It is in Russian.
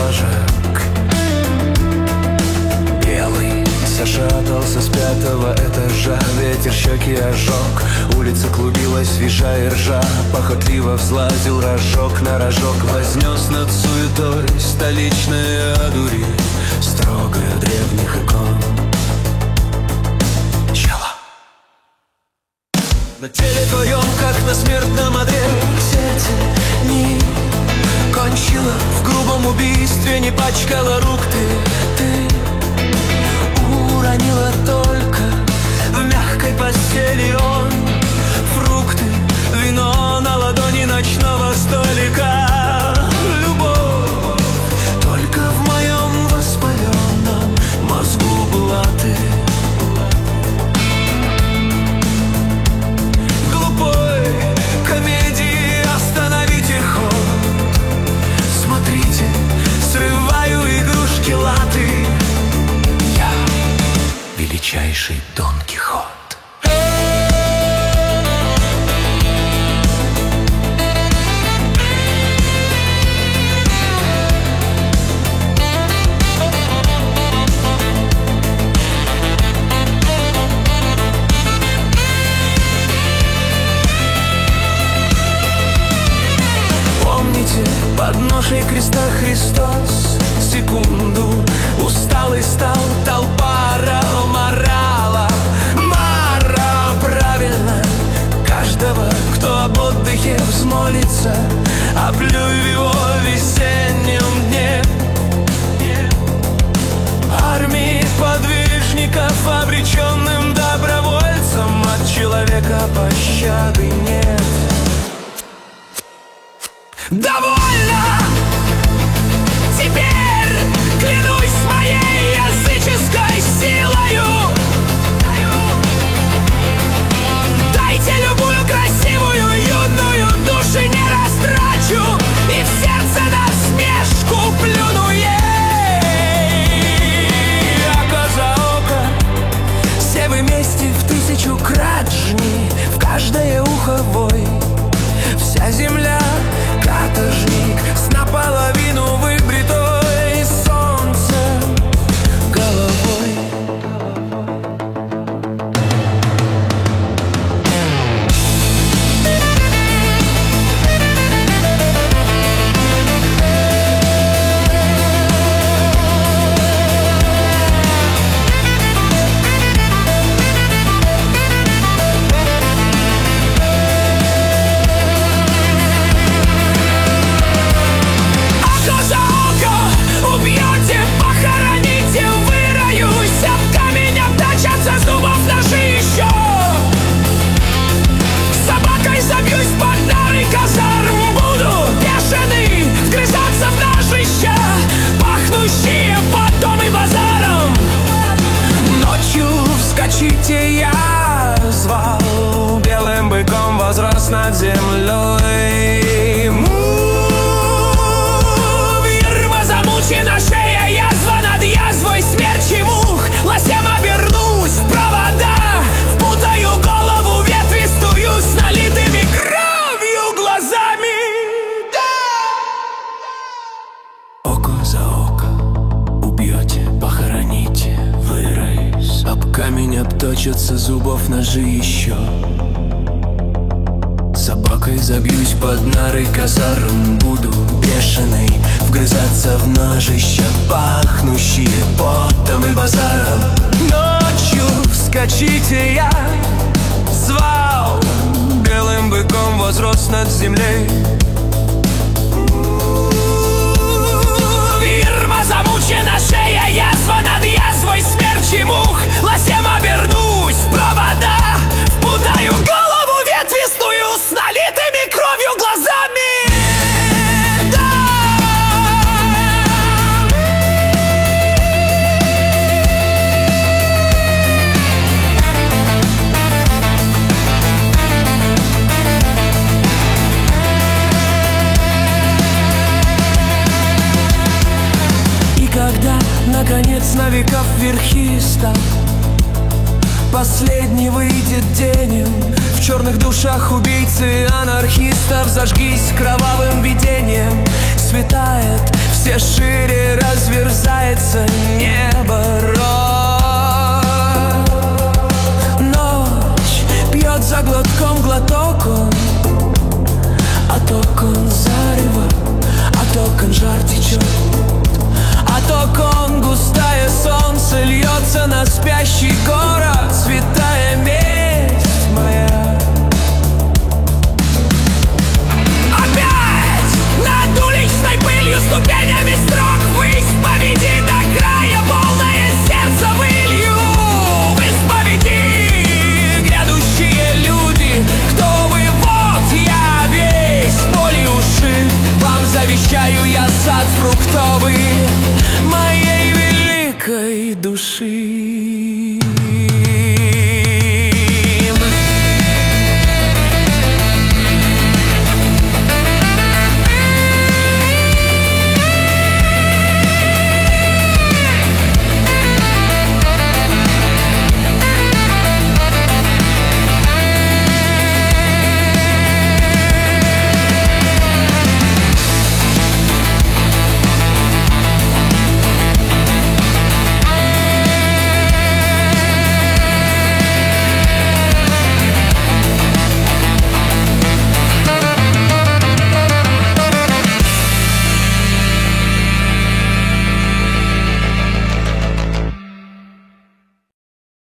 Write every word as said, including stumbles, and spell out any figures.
флажок. Белый зашатался с пятого этажа, ветер щеки ожег. Улица клубилась, свежа и ржа, похотливо взлазил рожок на рожок. Вознес над суетой столичные одури, строгая древних икон. Чела. На теле твоем, как на смертном одре, сердце не кончила в грубом убийстве, не пачкала рук ты, ты уронила только в мягкой постели он фрукты, вино на ладони ночного столика. Любовь только в моем воспаленном мозгу была ты. Глупой комедии остановите ход. Смотрите, срываю игрушки латы. Я величайший Дон Кихот. Под ношей креста Христос секунду усталый стал, толпа орала, морала. Мара правильно каждого, кто об отдыхе взмолится, оплюй в его весеннем дне. Армии подвижников, обреченным добровольцам, от человека пощады нет. Довольно! Теперь клянусь моей языческой силою. Дайте любую красивую юную душу не растрачу, и в сердце насмешку плюну ей. Око за око, все вместе в тысячу крат жми, в каждое ухо вой. Вся земля каторжник с наполовину выбритой солнцем головой. Я звал, белым быком возрос над землей. Вирма замучена, шея язва над язвой, смерчи мух, лосем обернусь в провода, впутаю голову ветвистую с налитыми кровью глазами. Да! Око за око убьете, похороните, вырысь. Об камень обточатся зубов ножи еще. Собакой забьюсь под нары казарм, буду бешеный вгрызаться в ножища, пахнущие потом и базаром. Ночью вскочите, я звал, белым быком возрос над землей. Вирма замучена, шея язва над язвой, смерчи мух, лосем обернусь в провода, впутаю голову ветвистую с налитыми кровью глазами. Когда, наконец, на веков верхиста последний выйдет день, в черных душах убийцы анархистов зажгись кровавым видением. Светает все шире касается неба рот. Ночь пьет за глотком глоток он, от окон зарево, от окон жар течет, от окон густое солнце льется на спящий город. Святая месть моя. Опять над уличной пылью, ступенями строк в исповеди до края, полное сердце вылью в исповеди. Грядущие люди, кто вы, вот я весь, боли уши, вам завещаю я сад фруктовый моей великой души.